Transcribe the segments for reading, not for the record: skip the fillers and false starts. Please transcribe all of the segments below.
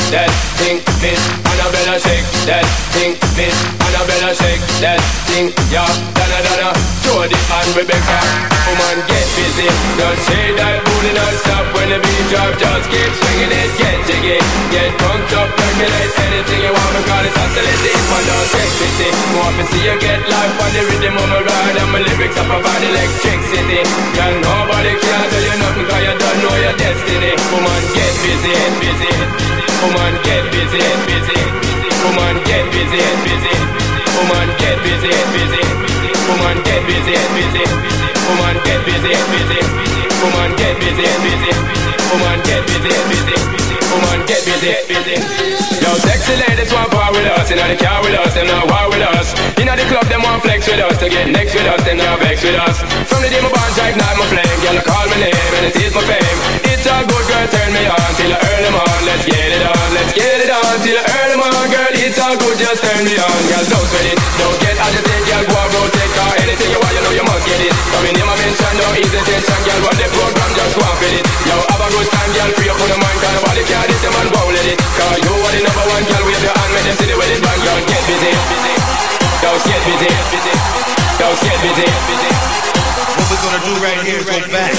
that thing, Miss Annabella, shake that thing, Miss Annabella, shake that thing, yeah. Donna, Donna, Jody and Rebecca, woman get busy. Just shake that booty non-stop when the beat drop. Just keep swinging it, get jiggy, get drunk up, percolate anything you want because it's oscillating. Man, don't take pity. More to see you get life on the rhythm of my ride and my lyrics up about electricity. Girl, nobody can tell you nothing because you don't know your destiny. Woman, get busy, get busy. Woman, get busy, get busy. Woman, get busy, get busy. Woman, get busy, get busy. Woman, get busy, get busy. Woman, get busy, get busy. Woman, get busy, get busy. Woman, get busy, get busy. Woman, get busy, get busy. Yo, sexy ladies want power with us. Inna the car with us, them not war with us. Inna the club, them want flex with us. To get next with us, them not vex with us. From the day my bond drive, night my flame. Girl, I call my name and it is my fame. It's a good girl, turn me on till I earn them on. Let's get it on, let's get it on till I earn them on. Girl, it's all good, just turn me on. Girl, don't sweat it, don't get agitated. Girl, go and rotate, car anything you want, you know you must get it. Coming in my mention, don't ease the tension. Girl, run the program, just go and fit it. Yo, have a good time, girl, free up on the mind. Cause nobody care, this the man won't let it. Cause you are the number one, girl, wave your hand, make them see the way it bang. Girl, get busy, don't get busy, don't get busy. What we're gonna do right here is go back.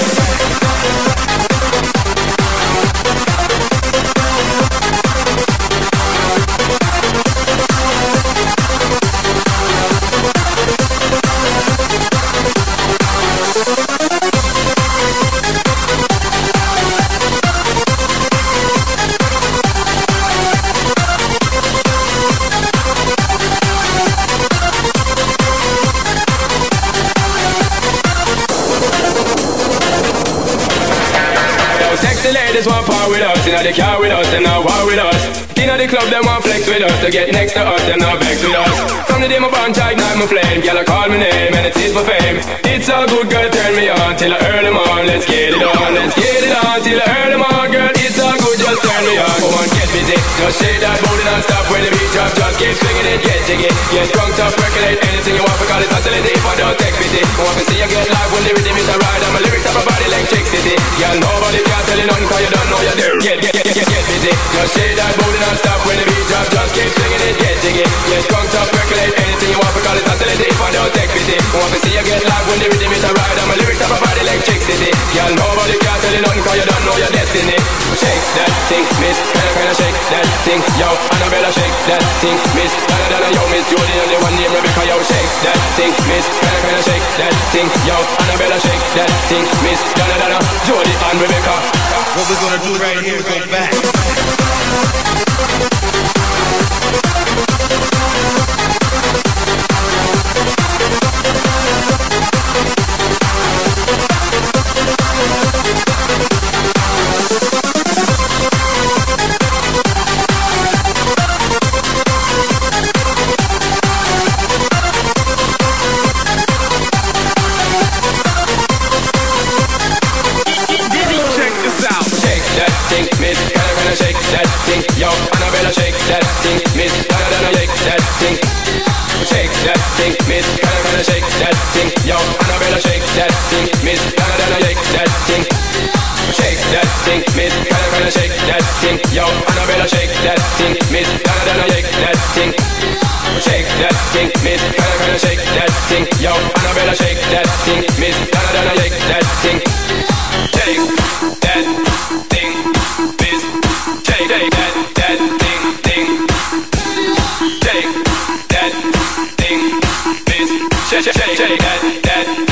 Sexy ladies want power with us. Inna the car with us, them not war with us. Inna the club, them want flex with us. To get next to us, them not vex with us. From the day my bond tried, night my flame. Girl, I call my name and it is my fame. It's all good, girl, turn me on till I earn them on. Let's get it on, let's get it on till I earn them on. Girl, it's all good, just turn me on. Come on, get busy, just shake that booty non-stop when the beat drop. Just keep swinging it, get jiggy, get drunk, up, percolate anything you want because it's oscillating. If I don't take pity, I want to see you get live when the rhythm is a ride and my lyrics up about electricity. Girl, nobody can tell you nothing cause you don't know you're there. Get busy, just shake that booty non-stop when the beat drop. Just keep swinging it, get jiggy, get drunk, up, percolate anything you want because it's oscillating. If I don't take pity, I want to see you get live when the rhythm is a ride and my lyrics up about electricity. Girl, nobody can tell you nothing cause you don't know your destiny. Shake that thing, miss, kinda shake that thing, yo. Annabella, shake that thing, miss. Donna, yo, miss Jody, and the one named Rebecca, yo. Shake that thing, miss, kinda shake that thing, yo. Annabella, shake that thing, miss. Donna, Jody and Rebecca. What we're gonna do right here is go back. Shake that thing, yo, Annabella, shake that thing, miss. Donna, shake that thing. Shake that thing, miss. Kinda shake that thing, yo, Annabella, shake that thing, miss. Donna, shake that thing. Shake that thing, miss. Kinda shake that thing, yo, Annabella, shake that thing, miss. Donna, shake that thing. Shake that thing, miss. Kinda shake that thing, yo, Annabella, shake that thing, miss. Donna, shake that thing. Shake that thing, miss. Shake that thing. Shake that thing, miss. Shake that.